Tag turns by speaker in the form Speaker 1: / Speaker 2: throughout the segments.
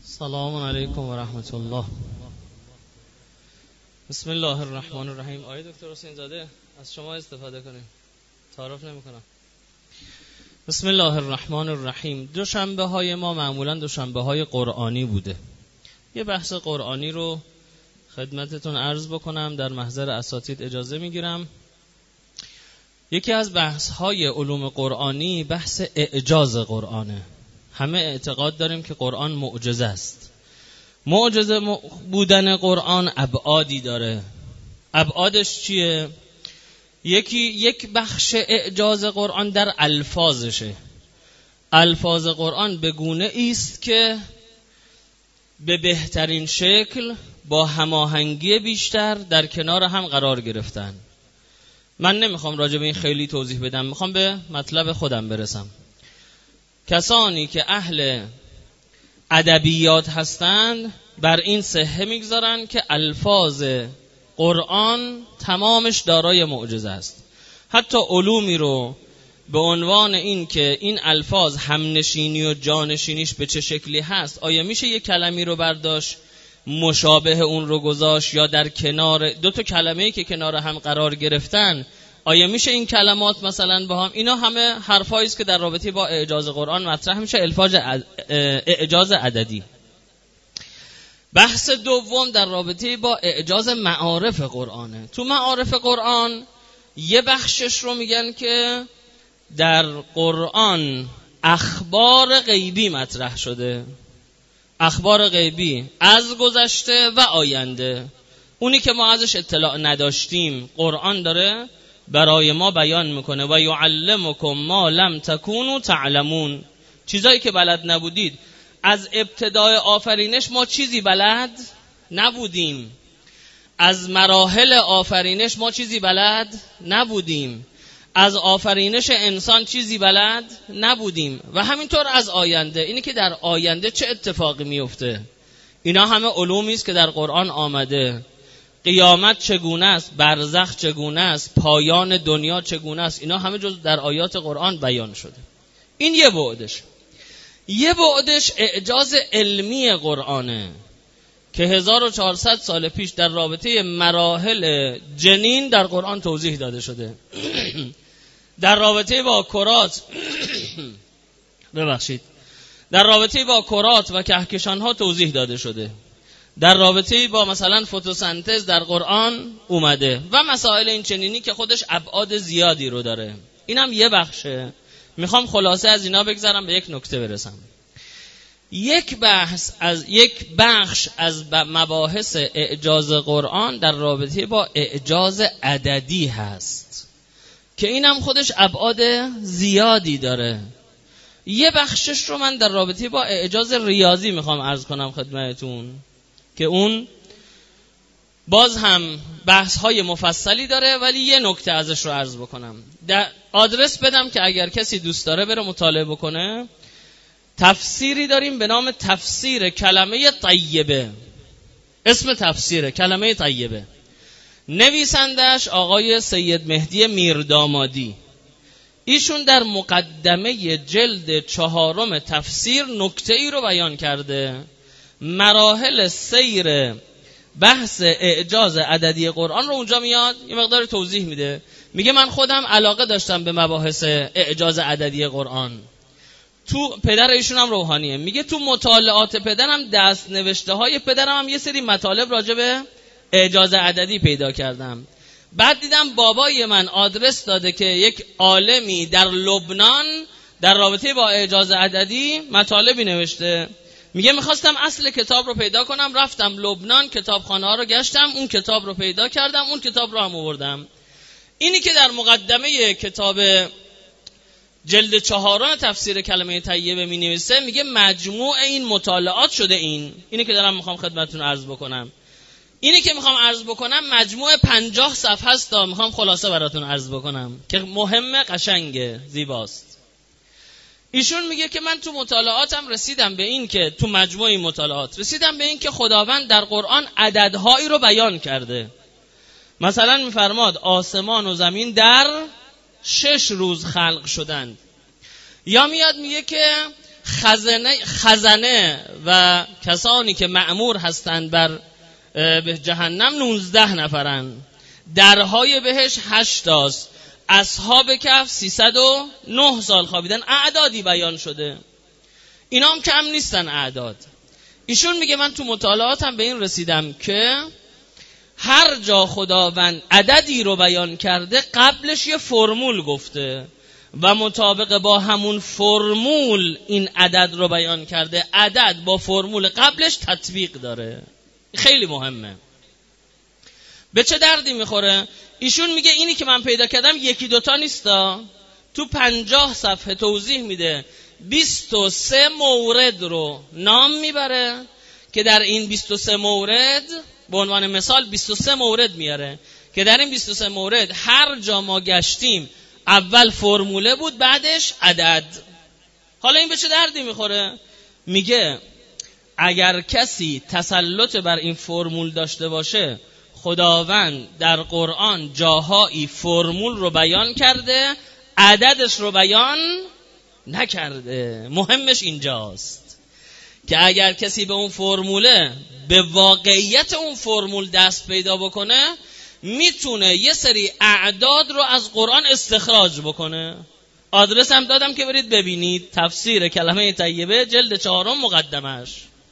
Speaker 1: سلام علیکم و رحمت الله. بسم الله الرحمن الرحیم. آقای دکتر حسین زاده از شما استفاده کنیم، تعارف نمی‌کنم. بسم الله الرحمن الرحیم. دوشنبه های ما معمولا دوشنبه های قرآنی بوده. یه بحث قرآنی رو خدمتتون عرض بکنم، در محضر اساتید اجازه میگیرم. یکی از بحث های علوم قرآنی بحث اعجاز قرآنه. همه اعتقاد داریم که قرآن معجزه است. معجزه بودن قرآن ابعادی داره. ابعادش چیه؟ یک بخش اعجاز قرآن در الفاظشه. الفاظ قرآن به گونه ایست که به بهترین شکل با هماهنگی بیشتر در کنار هم قرار گرفتن. من نمیخوام راجع به این خیلی توضیح بدم، میخوام به مطلب خودم برسم. کسانی که اهل ادبیات هستند بر این صحه میگذارن که الفاظ قرآن تمامش دارای معجزه است. حتی علومی رو به عنوان این که این الفاظ همنشینی و جانشینیش به چه شکلی هست، آیا میشه یک کلمی رو برداشت مشابه اون رو گذاشت، یا در کنار دو تا کلمه‌ای که کنار هم قرار گرفتن آیا میشه این کلمات مثلا با هم، اینا همه حرفایی است که در رابطه با اعجاز قرآن مطرح میشه، اعجاز عددی. بحث دوم در رابطه با اعجاز معارف قرآنه. تو معارف قرآن یه بخشش رو میگن که در قرآن اخبار غیبی مطرح شده، اخبار غیبی از گذشته و آینده، اونی که ما ازش اطلاع نداشتیم قرآن داره برای ما بیان میکنه. و یعلمکم ما لم تکونوا تعلمون، چیزایی که بلد نبودید. از ابتدای آفرینش ما چیزی بلد نبودیم، از مراحل آفرینش ما چیزی بلد نبودیم، از آفرینش انسان چیزی بلد نبودیم، و همینطور از آینده، اینی که در آینده چه اتفاقی میفته. اینا همه علومی است که در قرآن آمده. قیامت چگونه است، برزخ چگونه است، پایان دنیا چگونه است، اینا همه جز در آیات قرآن بیان شده. این یه بعدش. یه بعدش اعجاز علمی قرآنه که 1400 سال پیش در رابطه مراحل جنین در قرآن توضیح داده شده. در رابطه با کرات در رابطه با کرات و کهکشان ها توضیح داده شده. در رابطه با مثلا فتوسنتز در قرآن اومده و مسائل این چنینی که خودش ابعاد زیادی رو داره. اینم یه بخشه. میخوام خلاصه از اینا بگذارم به یک نکته برسم. یک بخش از مباحث اعجاز قرآن در رابطه با اعجاز عددی هست که اینم خودش ابعاد زیادی داره. یه بخشش رو من در رابطه با اعجاز ریاضی میخوام عرض کنم خدمتتون که اون باز هم بحث های مفصلی داره، ولی یه نکته ازش رو عرض بکنم. در آدرس بدم که اگر کسی دوست داره بره مطالعه بکنه. تفسیری داریم به نام تفسیر کلمه طیبه. اسم تفسیر کلمه طیبه، نویسندش آقای سید مهدی میردامادی. ایشون در مقدمه جلد 4 تفسیر نکته ای رو بیان کرده. مراحل سیر بحث اعجاز عددی قرآن رو اونجا میاد یه مقدار توضیح میده. میگه من خودم علاقه داشتم به مباحث اعجاز عددی قرآن. تو پدر ایشون هم روحانیه. میگه تو مطالعات پدرم، دست نوشته های پدرم هم یه سری مطالب راجع به اعجاز عددی پیدا کردم. بعد دیدم بابای من آدرس داده که یک عالمی در لبنان در رابطه با اعجاز عددی مطالبی نوشته. میگه میخواستم اصل کتاب رو پیدا کنم، رفتم لبنان، کتابخانه ها رو گشتم، اون کتاب رو پیدا کردم، اون کتاب رو هم آوردم. اینی که در مقدمه کتاب جلد 4 تفسیر کلمه طیبه می نویسه، میگه مجموع این مطالعات شده. اینی که دارم میخوام خدمتتون عرض بکنم. اینی که میخوام عرض بکنم مجموع 50 صفحه است. میخوام خلاصه براتون عرض بکنم که مهمه، قشنگه، زیباست. ایشون میگه که من تو مطالعاتم رسیدم به این که تو مجموع این مطالعات رسیدم به این که خداوند در قرآن عددهایی رو بیان کرده. مثلا میفرماد آسمان و زمین در 6 روز خلق شدند. یا میاد میگه که خزانه و و کسانی که مأمور هستند بر به جهنم 19 نفرن. درهای بهش 8 تاست. اصحاب کهف 309 سال خوابیدن. اعدادی بیان شده، اینا هم کم نیستن اعداد. ایشون میگه من تو مطالعاتم به این رسیدم که هر جا خداوند عددی رو بیان کرده قبلش یه فرمول گفته و مطابق با همون فرمول این عدد رو بیان کرده. عدد با فرمول قبلش تطبیق داره. خیلی مهمه. به چه دردی میخوره؟ ایشون میگه اینی که من پیدا کردم یکی دوتا نیستا، تو 50 صفحه توضیح میده. 23 مورد رو نام میبره که در این 23 مورد به عنوان مثال 23 مورد میاره که در این 23 مورد هر جا ما گشتیم اول فرموله بود بعدش عدد. حالا این به چه دردی میخوره؟ میگه اگر کسی تسلط بر این فرمول داشته باشه، خداوند در قرآن جاهایی فرمول رو بیان کرده عددش رو بیان نکرده. مهمش اینجاست که اگر کسی به اون فرموله، به واقعیت اون فرمول دست پیدا بکنه، میتونه یه سری اعداد رو از قرآن استخراج بکنه. آدرس هم دادم که برید ببینید، تفسیر کلمه طیبه جلد 4 مقدمش.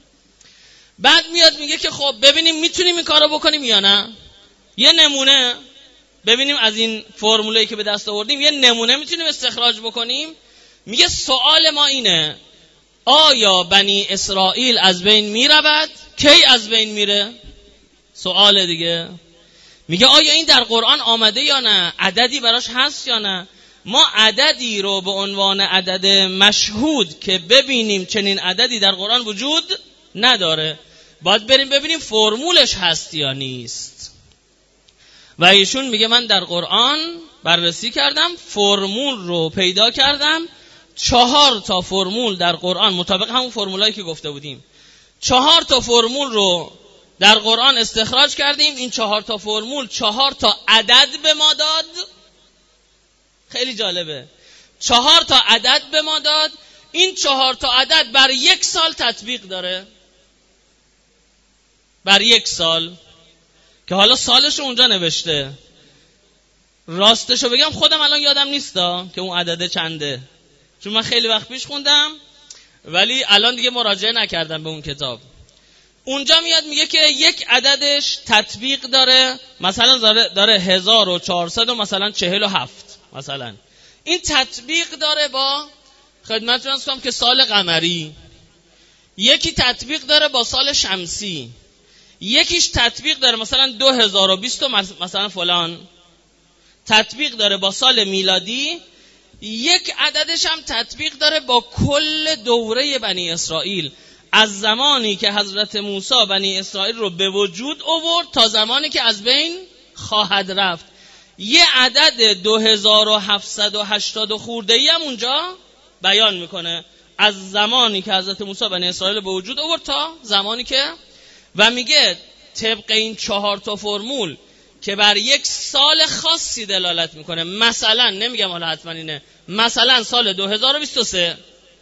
Speaker 1: بعد میاد میگه که خب ببینیم میتونیم این کارو بکنیم یا نه. یه نمونه ببینیم از این فرموله‌ای که به دست آوردیم یه نمونه میتونیم استخراج بکنیم. میگه سوال ما اینه آیا بنی اسرائیل از بین میرود؟ کی از بین میره؟ سوال دیگه. میگه آیا این در قرآن آمده یا نه؟ عددی براش هست یا نه؟ ما عددی رو به عنوان عدد مشهود که ببینیم چنین عددی در قرآن وجود نداره. باید بریم ببینیم فرمولش هست یا نیست. و ایشون میگه من در قرآن بررسی کردم، فرمول رو پیدا کردم. 4 تا فرمول در قرآن مطابق همون فرمولایی که گفته بودیم، 4 تا فرمول رو در قرآن استخراج کردیم. این 4 تا فرمول 4 تا عدد به ما داد. خیلی جالبه. 4 تا عدد به ما داد. این 4 تا عدد بر 1 سال تطبیق داره. بر 1 سال که حالا سالش رو اونجا نوشته. راستشو بگم خودم الان یادم نیستا که اون عدده چنده، چون من خیلی وقت پیش خوندم ولی الان دیگه مراجعه نکردم به اون کتاب. اونجا میاد میگه که یک عددش تطبیق داره، مثلا داره 1400 و مثلا 47 مثلا. این تطبیق داره با خدمتتون عرض کنم که سال قمری، یکی تطبیق داره با سال شمسی، یکیش تطبیق داره مثلا 2020 مثلا فلان تطبیق داره با سال میلادی، یک عددش هم تطبیق داره با کل دوره بنی اسرائیل، از زمانی که حضرت موسی بنی اسرائیل رو به وجود آورد تا زمانی که از بین خواهد رفت. یه عدد 2780 خورده‌ای هم اونجا بیان میکنه، از زمانی که حضرت موسی بنی اسرائیل به وجود آورد تا زمانی که، و میگه طبق این 4 تا فرمول که بر 1 سال خاصی دلالت میکنه، مثلا نمیگم حالا حتما اینه، مثلا سال 2023،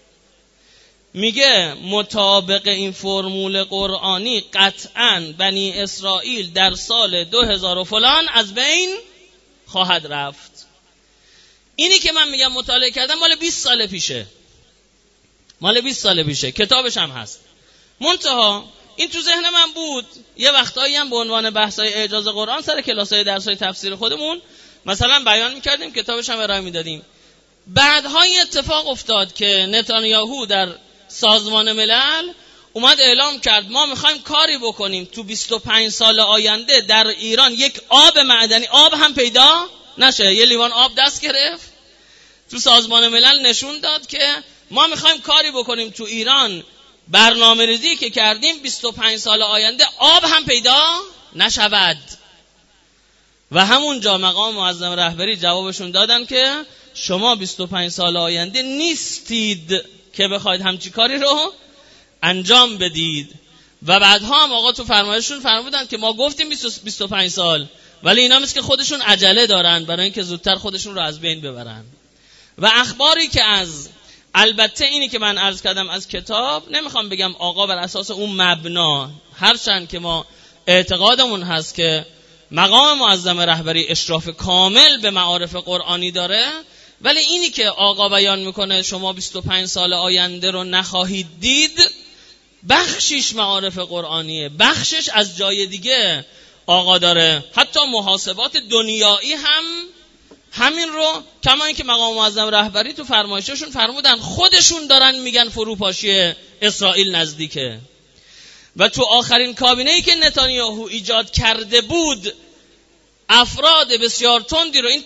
Speaker 1: میگه مطابق این فرمول قرآنی قطعاً بنی اسرائیل در سال 2000 و فلان از بین خواهد رفت. اینی که من میگم مطالعه کردم مال 20 سال پیشه، مال 20 سال پیشه، کتابش هم هست. منتها این تو ذهن من بود، یه وقتایی هم به عنوان بحث‌های اعجاز قرآن سر کلاس‌های درس‌های تفسیر خودمون مثلا بیان می‌کردیم، کتابش هم ارائه می‌دادیم. بعدها این اتفاق افتاد که نتانیاهو در سازمان ملل اومد اعلام کرد ما می‌خوایم کاری بکنیم تو 25 سال آینده در ایران یک آب معدنی، آب هم پیدا نشه. یه لیوان آب دست گرفت تو سازمان ملل نشون داد که ما می‌خوایم کاری بکنیم تو ایران، برنامه‌ریزی که کردیم 25 سال آینده آب هم پیدا نشود. و همونجا مقام معظم رهبری جوابشون دادن که شما 25 سال آینده نیستید که بخواید همچی کاری رو انجام بدید. و بعدها هم آقا تو فرمایششون فرمودن که ما گفتیم 25 سال، ولی اینا مثل که خودشون عجله دارن برای اینکه زودتر خودشون رو از بین ببرن. و اخباری که از البته اینی که من عرض کردم از کتاب، نمیخوام بگم آقا بر اساس اون مبنا، هرچند که ما اعتقادمون هست که مقام معظم رهبری اشراف کامل به معارف قرآنی داره، ولی اینی که آقا بیان میکنه شما 25 سال آینده رو نخواهید دید، بخشش معارف قرآنیه، بخشش از جای دیگه آقا داره. حتی محاسبات دنیایی هم همین رو، کما اینکه مقام معظم رهبری تو فرمایششون فرمودن خودشون دارن میگن فروپاشی اسرائیل نزدیکه. و تو آخرین کابینه‌ای که نتانیاهو ایجاد کرده بود، افراد بسیار تندی رو، این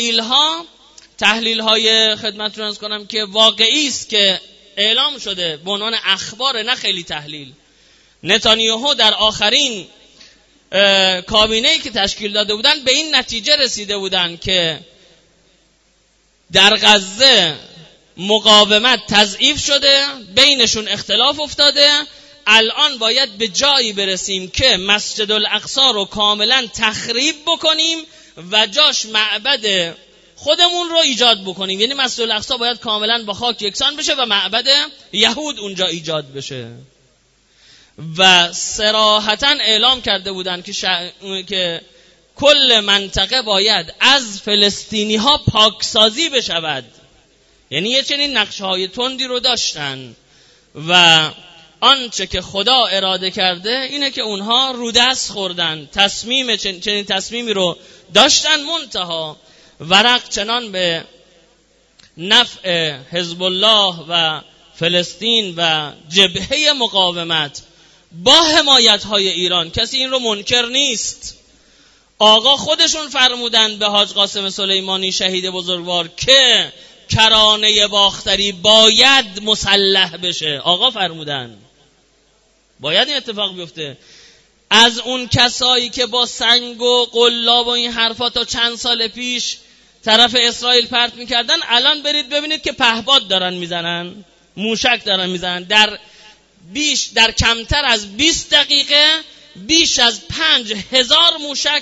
Speaker 1: تحلیل های خدمتتون عرض کنم که واقعی است که اعلام شده به عنوان اخبار، نه خیلی تحلیل. نتانیاهو در آخرین کابینه‌ای که تشکیل داده بودن به این نتیجه رسیده بودن که در غزه مقاومت تضعیف شده، بینشون اختلاف افتاده، الان باید به جایی برسیم که مسجد الاقصی رو کاملا تخریب بکنیم و جاش معبد خودمون رو ایجاد بکنیم. یعنی مسجد الاقصی باید کاملا با خاک یکسان بشه و معبد یهود اونجا ایجاد بشه. و صراحتاً اعلام کرده بودن که کل منطقه باید از فلسطینی ها پاکسازی بشود. یعنی یه چنین نقشه‌های تندی رو داشتن و آنچه که خدا اراده کرده اینه که اونها رو دست خوردن، چنین تصمیمی رو داشتن، منتها ورق چنان به نفع حزب الله و فلسطین و جبهه مقاومت با حمایت‌های ایران، کسی این رو منکر نیست. آقا خودشون فرمودن به حاج قاسم سلیمانی شهید بزرگوار که کرانه باختری باید مسلح بشه. آقا فرمودن باید این اتفاق بیفته. از اون کسایی که با سنگ و قلاب و این حرفا تا چند سال پیش طرف اسرائیل پرت میکردن، الان برید ببینید که پهپاد دارن میزنن، موشک دارن میزنن. در کمتر از 20 دقیقه بیش از 5000 موشک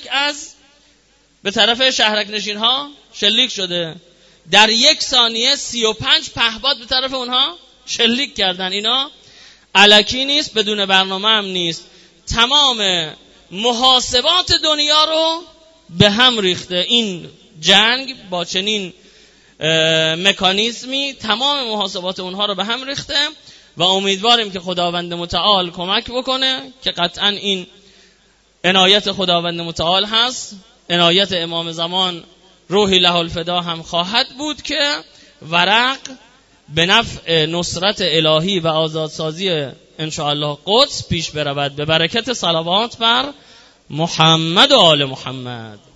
Speaker 1: به طرف شهرک نشین ها شلیک شده. در 1 ثانیه 35 پهپاد به طرف اونها شلیک کردن. اینا الکی نیست، بدون برنامه هم نیست. تمام محاسبات دنیا رو به هم ریخته این جنگ، با چنین مکانیزمی تمام محاسبات اونها رو به هم ریخته و امیدواریم که خداوند متعال کمک بکنه که قطعا این عنایت خداوند متعال هست. عنایت امام زمان روحی له الفدا هم خواهد بود که ورق به نفع نصرت الهی و آزادسازی انشاءالله قدس پیش برود، به برکت صلوات بر محمد و آل محمد.